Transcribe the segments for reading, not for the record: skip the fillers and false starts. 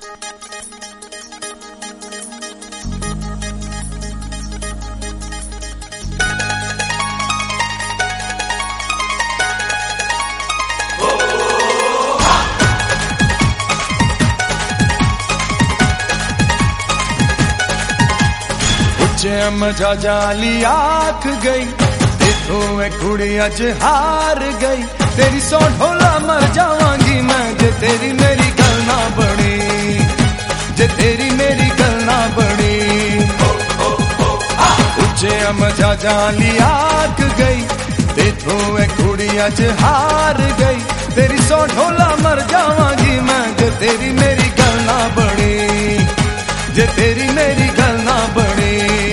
मजा जाली आख गई देखो ए कुड़ी अज हार गई तेरी सौ ढोला मर जावांगी मैं जे तेरी मेरी गल ना बनी जे तेरी मेरी गल ना बनी उच्चे मजा जाली आख गई देखो ए कुड़ी अज हार गई तेरी सौ ढोला मर जावांगी मैं जे तेरी मेरी गल ना बनी जे तेरी मेरी गल ना बनी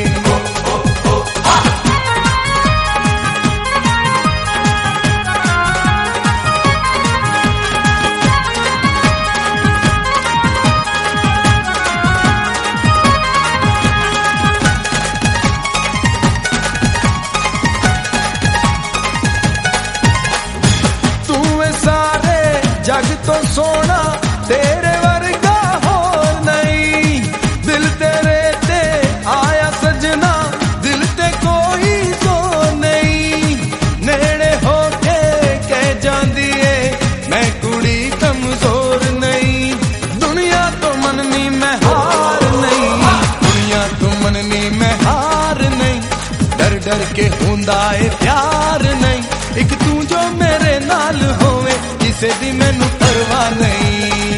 जग तो सोना तेरे वर्गा होर नहीं दिल तेरे ते आया सजना दिल ते कोई जोर नहीं नेड़े होके कह जांदी है मैं कुड़ी कमजोर नहीं दुनिया तो मननी मैं हार नहीं दुनिया तो मननी मैं हार नहीं डर डर के हुंदा है प्यार नहीं एक तू जो मेरे नाल होवे दी मैनू परवाह नहीं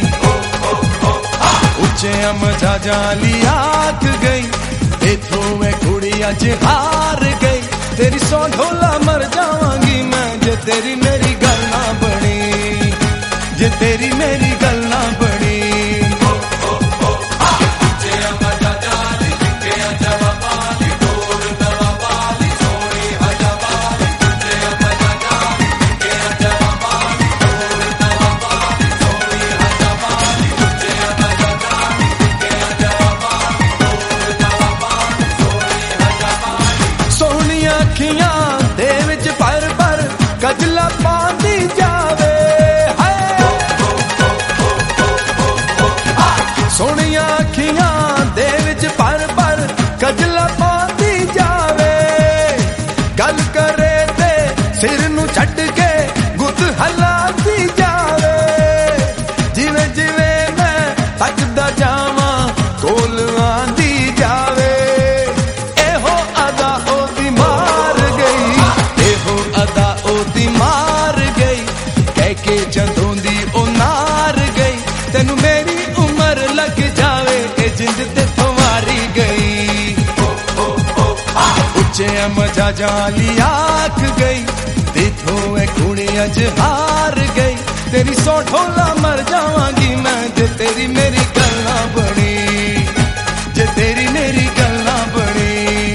उच्चे मजा जाली आख गई इथों मैं कुड़ी अज हार गई तेरी सौ ढोला मर जावांगी मैं जे तेरी मेरी गल ना बनी जे तेरी मेरी गल ना बनी गजला पांदी जावे सोनिया अखियां दे विच पर गजला पांदी जावे गल करे ते सिर नू छड्ड के गुत हलाती जावे जिवें जिवें मैं तकदा जावां कोल आंदी जावे एहो अदा ओदी मार गई एहो अदा ओदी मार गई कह के जदों दी ओ नार गई तेनू मेरी उम्र लग जावे ए जिंद ते तुम्हारी गई उच्चे मजा जाली आख गई देखो ए कुड़ी अज हार गई तेरी सौ ढोला मर जावांगी मैं जे तेरी मेरी गल ना बनी जे तेरी मेरी गल ना बनी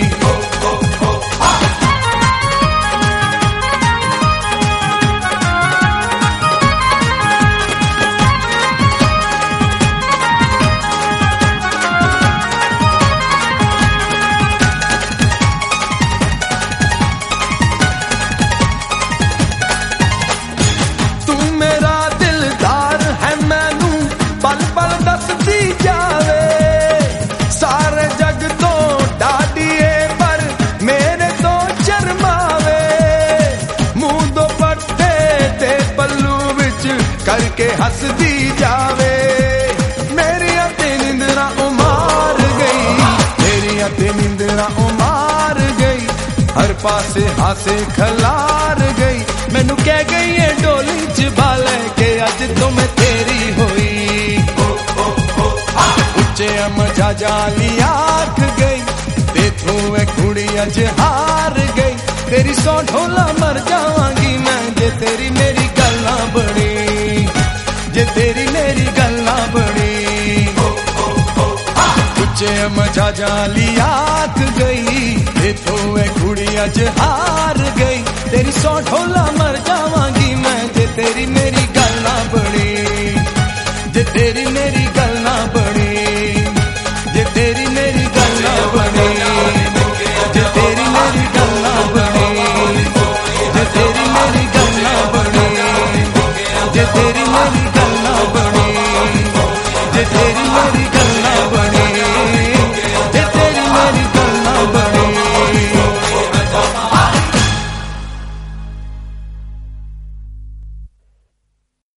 करके हसदी जावे मेरिया ते निंदरा उमार गई मेरिया ते निंदरा उमार गई हर पासे हासे खलार गई मैनू कह गई है डोली च बाले के अज तो मैं तेरी होई उच्चे मजा जाली आख गई देखो ए कुड़ी अज हार गई तेरी सौ ढोला मर जावांगी मैं जे तेरी मेरी गल ना बनी जे तेरी मेरी गल ना बनी उच्चे मजा जाली आख गई देखो ए कुड़ी अज हार गई तेरी सौ ढोला मर जावांगी मैं जे तेरी मेरी गल ना बनी जे तेरी मेरी गल ना बनी जे तेरी मेरी गल ना बनी जे तेरी मेरी गल ना बनी जे तेरी मेरी गल ना बनी जे तेरी मेरी गल ना बनी तेरी मेरी गल